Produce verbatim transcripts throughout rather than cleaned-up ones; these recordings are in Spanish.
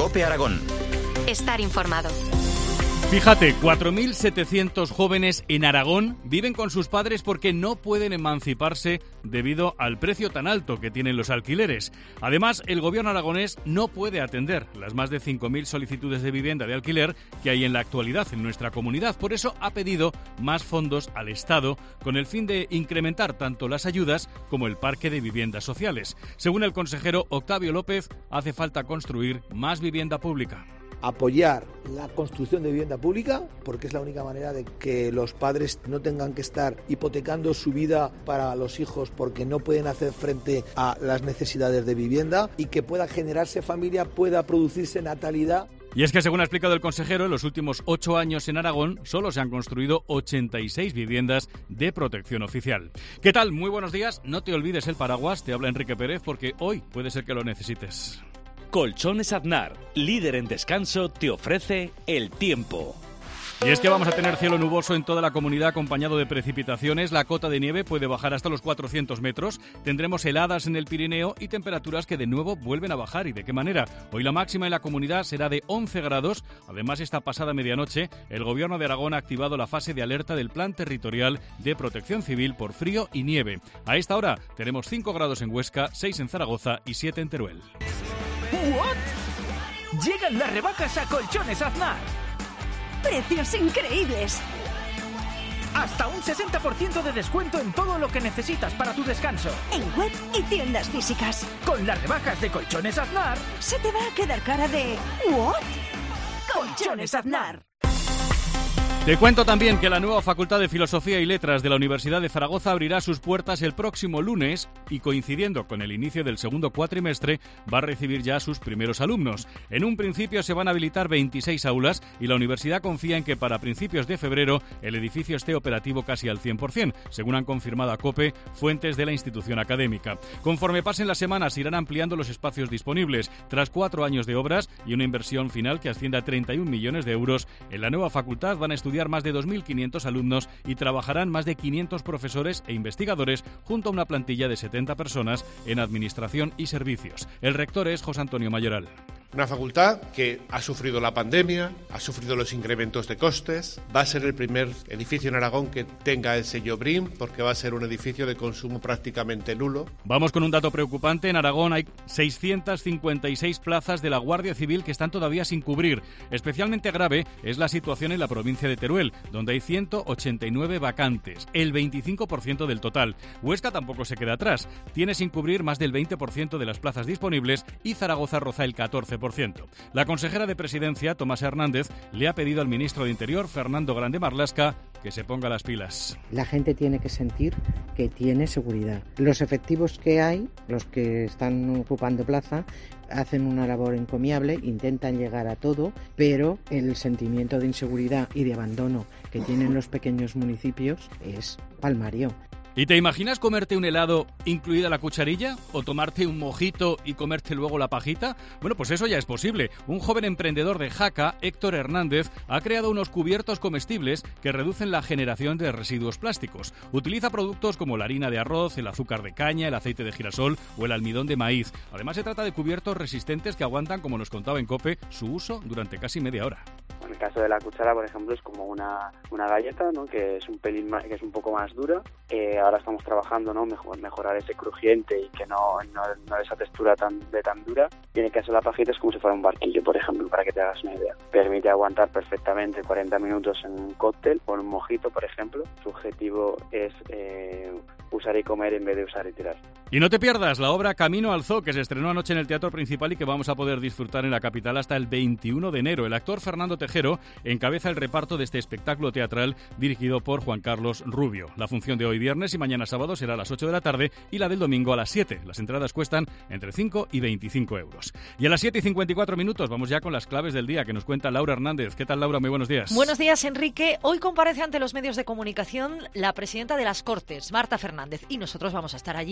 COPE Aragón. Estar informado. Fíjate, cuatro mil setecientos jóvenes en Aragón viven con sus padres porque no pueden emanciparse debido al precio tan alto que tienen los alquileres. Además, el gobierno aragonés no puede atender las más de cinco mil solicitudes de vivienda de alquiler que hay en la actualidad en nuestra comunidad. Por eso ha pedido más fondos al Estado con el fin de incrementar tanto las ayudas como el parque de viviendas sociales. Según el consejero Octavio López, hace falta construir más vivienda pública. Apoyar la construcción de vivienda pública, porque es la única manera de que los padres no tengan que estar hipotecando su vida para los hijos porque no pueden hacer frente a las necesidades de vivienda, y que pueda generarse familia, pueda producirse natalidad. Y es que, según ha explicado el consejero, en los últimos ocho años en Aragón solo se han construido ochenta y seis viviendas de protección oficial. ¿Qué tal? Muy buenos días. No te olvides el paraguas, te habla Enrique Pérez, porque hoy puede ser que lo necesites. Colchones Aznar, líder en descanso, te ofrece el tiempo. Y es que vamos a tener cielo nuboso en toda la comunidad acompañado de precipitaciones. La cota de nieve puede bajar hasta los cuatrocientos metros. Tendremos heladas en el Pirineo y temperaturas que de nuevo vuelven a bajar. ¿Y de qué manera? Hoy la máxima en la comunidad será de once grados. Además, esta pasada medianoche, el Gobierno de Aragón ha activado la fase de alerta del Plan Territorial de Protección Civil por frío y nieve. A esta hora tenemos cinco grados en Huesca, seis en Zaragoza y siete en Teruel. ¿What? Llegan las rebajas a Colchones Aznar. ¡Precios increíbles! Hasta un sesenta por ciento de descuento en todo lo que necesitas para tu descanso. En web y tiendas físicas. Con las rebajas de Colchones Aznar, se te va a quedar cara de ¿what? Colchones Aznar. Te cuento también que la nueva Facultad de Filosofía y Letras de la Universidad de Zaragoza abrirá sus puertas el próximo lunes y, coincidiendo con el inicio del segundo cuatrimestre, va a recibir ya a sus primeros alumnos. En un principio se van a habilitar veintiséis aulas y la universidad confía en que para principios de febrero el edificio esté operativo casi al cien por ciento, según han confirmado a COPE fuentes de la institución académica. Conforme pasen las semanas, irán ampliando los espacios disponibles. Tras cuatro años de obras y una inversión final que asciende a treinta y un millones de euros, en la nueva facultad van a estudiar más de dos mil quinientos alumnos y trabajarán más de quinientos profesores e investigadores junto a una plantilla de setenta personas en administración y servicios. El rector es José Antonio Mayoral. Una facultad que ha sufrido la pandemia, ha sufrido los incrementos de costes, va a ser el primer edificio en Aragón que tenga el sello B R I M, porque va a ser un edificio de consumo prácticamente nulo. Vamos con un dato preocupante. En Aragón hay seiscientas cincuenta y seis plazas de la Guardia Civil que están todavía sin cubrir. Especialmente grave es la situación en la provincia de Teruel, donde hay ciento ochenta y nueve vacantes, el veinticinco por ciento del total. Huesca tampoco se queda atrás, tiene sin cubrir más del veinte por ciento de las plazas disponibles y Zaragoza roza el catorce por ciento. La consejera de Presidencia, Tomasa Hernández, le ha pedido al ministro de Interior, Fernando Grande Marlaska, que se ponga las pilas. La gente tiene que sentir que tiene seguridad. Los efectivos que hay, los que están ocupando plaza, hacen una labor encomiable, intentan llegar a todo, pero el sentimiento de inseguridad y de abandono que tienen los pequeños municipios es palmario. ¿Y te imaginas comerte un helado incluida la cucharilla? ¿O tomarte un mojito y comerte luego la pajita? Bueno, pues eso ya es posible. Un joven emprendedor de Jaca, Héctor Hernández, ha creado unos cubiertos comestibles que reducen la generación de residuos plásticos. Utiliza productos como la harina de arroz, el azúcar de caña, el aceite de girasol o el almidón de maíz. Además, se trata de cubiertos resistentes que aguantan, como nos contaba en COPE, su uso durante casi media hora. En el caso de la cuchara, por ejemplo, es como una, una galleta, ¿no? Que es un pelín más, que es un poco más dura. Eh, ahora estamos trabajando, ¿no? Mejor, mejorar ese crujiente y que no, no, no esa textura tan de tan dura. Y en el caso de la pajita es como si fuera un barquillo, por ejemplo, para que te hagas una idea. Permite aguantar perfectamente cuarenta minutos en un cóctel o en un mojito, por ejemplo. Su objetivo es eh, usar y comer en vez de usar y tirar. Y no te pierdas la obra Camino al Zoo, que se estrenó anoche en el Teatro Principal y que vamos a poder disfrutar en la capital hasta el veintiuno de enero. El actor Fernando Tejero encabeza el reparto de este espectáculo teatral dirigido por Juan Carlos Rubio. La función de hoy viernes y mañana sábado será a las ocho de la tarde y la del domingo a las siete. Las entradas cuestan entre cinco y veinticinco euros. Y a las siete y cincuenta y cuatro minutos vamos ya con las claves del día que nos cuenta Laura Hernández. ¿Qué tal, Laura? Muy buenos días. Buenos días, Enrique. Hoy comparece ante los medios de comunicación la presidenta de las Cortes, Marta Fernández, y nosotros vamos a estar allí para ver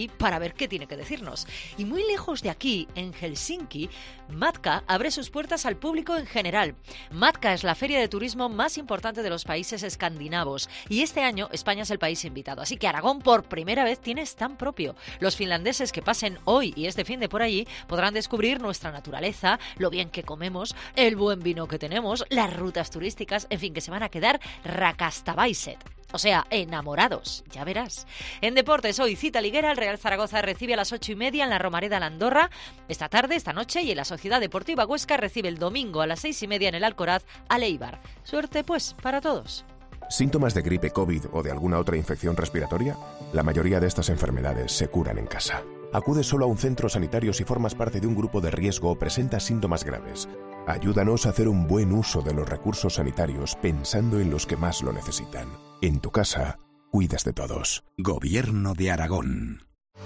ver qué tiene que decirnos. Y muy lejos de aquí, en Helsinki, Matka abre sus puertas al público en general. Matka es la feria de turismo más importante de los países escandinavos y este año España es el país invitado. Así que Aragón por primera vez tiene stand propio. Los finlandeses que pasen hoy y este fin de por allí podrán descubrir nuestra naturaleza, lo bien que comemos, el buen vino que tenemos, las rutas turísticas, en fin, que se van a quedar rakastavaiset. O sea, enamorados, ya verás. En deportes, hoy cita liguera, el Real Zaragoza recibe a las ocho y media en la Romareda la Andorra. Esta tarde, esta noche, y en la Sociedad Deportiva Huesca recibe el domingo a las seis y media en el Alcoraz al Eibar. Suerte, pues, para todos. ¿Síntomas de gripe, COVID o de alguna otra infección respiratoria? La mayoría de estas enfermedades se curan en casa. Acude solo a un centro sanitario si formas parte de un grupo de riesgo o presentas síntomas graves. Ayúdanos a hacer un buen uso de los recursos sanitarios pensando en los que más lo necesitan. En tu casa, cuidas de todos. Gobierno de Aragón.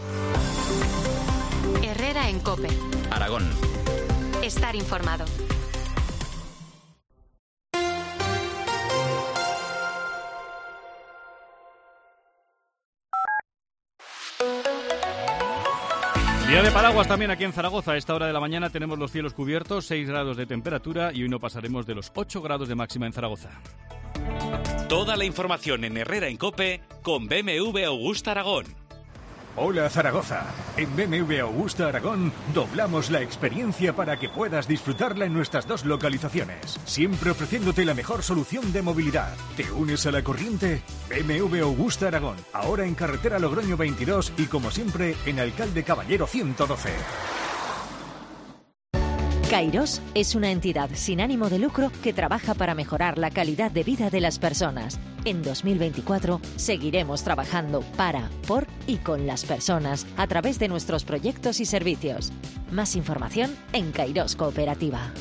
Herrera en COPE. Aragón. Estar informado. Día de paraguas también aquí en Zaragoza. A esta hora de la mañana tenemos los cielos cubiertos, seis grados de temperatura y hoy no pasaremos de los ocho grados de máxima en Zaragoza. Toda la información en Herrera en COPE con B M W Augusta Aragón. Hola Zaragoza, en B M W Augusta Aragón doblamos la experiencia para que puedas disfrutarla en nuestras dos localizaciones, siempre ofreciéndote la mejor solución de movilidad. ¿Te unes a la corriente? B M W Augusta Aragón, ahora en carretera Logroño veintidós y como siempre en Alcalde Caballero ciento doce. Kairos es una entidad sin ánimo de lucro que trabaja para mejorar la calidad de vida de las personas. En dos mil veinticuatro seguiremos trabajando para, por y con las personas a través de nuestros proyectos y servicios. Más información en Kairos Cooperativa.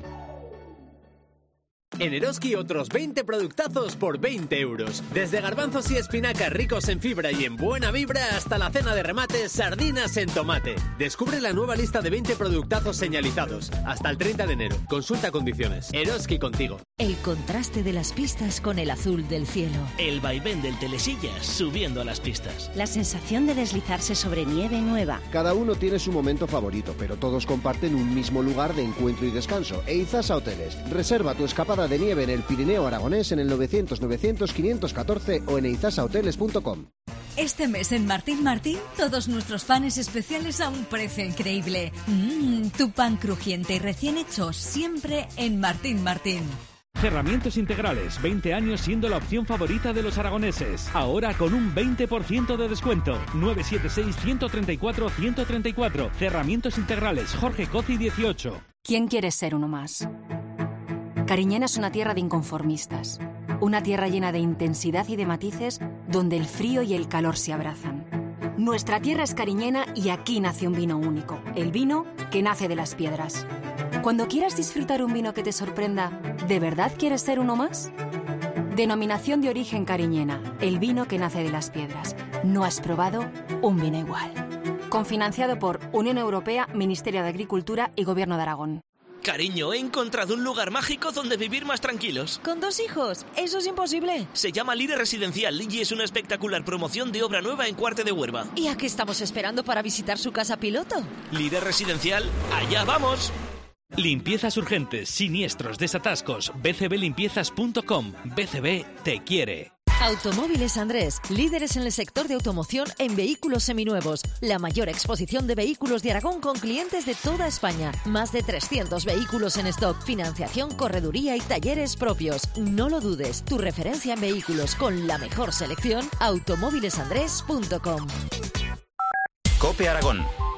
En Eroski otros veinte productazos por veinte euros. Desde garbanzos y espinacas ricos en fibra y en buena vibra hasta la cena de remate sardinas en tomate. Descubre la nueva lista de veinte productazos señalizados. Hasta el treinta de enero. Consulta condiciones. Eroski contigo. El contraste de las pistas con el azul del cielo. El vaivén del telesillas subiendo a las pistas. La sensación de deslizarse sobre nieve nueva. Cada uno tiene su momento favorito, pero todos comparten un mismo lugar de encuentro y descanso. Eizasa Hoteles. Reserva tu escapada de nieve en el Pirineo Aragonés en el novecientos novecientos quinientos catorce o en eizasa hoteles punto com. Este mes en Martín Martín, todos nuestros panes especiales a un precio increíble. Mmm, tu pan crujiente y recién hecho, siempre en Martín Martín. Cerramientos integrales, veinte años siendo la opción favorita de los aragoneses. Ahora con un veinte por ciento de descuento. nueve siete seis, uno tres cuatro, uno tres cuatro. Cerramientos integrales, Jorge Cozi dieciocho. ¿Quién quiere ser uno más? Cariñena es una tierra de inconformistas. Una tierra llena de intensidad y de matices donde el frío y el calor se abrazan. Nuestra tierra es cariñena y aquí nace un vino único. El vino que nace de las piedras. Cuando quieras disfrutar un vino que te sorprenda, ¿de verdad quieres ser uno más? Denominación de origen cariñena, el vino que nace de las piedras. No has probado un vino igual. Confinanciado por Unión Europea, Ministerio de Agricultura y Gobierno de Aragón. Cariño, he encontrado un lugar mágico donde vivir más tranquilos. ¿Con dos hijos? Eso es imposible. Se llama Lire Residencial y es una espectacular promoción de obra nueva en Cuarte de Huerva. ¿Y a qué estamos esperando para visitar su casa piloto? Lire Residencial, ¡allá vamos! Limpiezas urgentes, siniestros, desatascos, b c b limpiezas punto com. B C B te quiere. Automóviles Andrés, líderes en el sector de automoción en vehículos seminuevos. La mayor exposición de vehículos de Aragón con clientes de toda España. Más de trescientos vehículos en stock, financiación, correduría y talleres propios. No lo dudes, tu referencia en vehículos con la mejor selección, automóviles andrés punto com. COPE Aragón.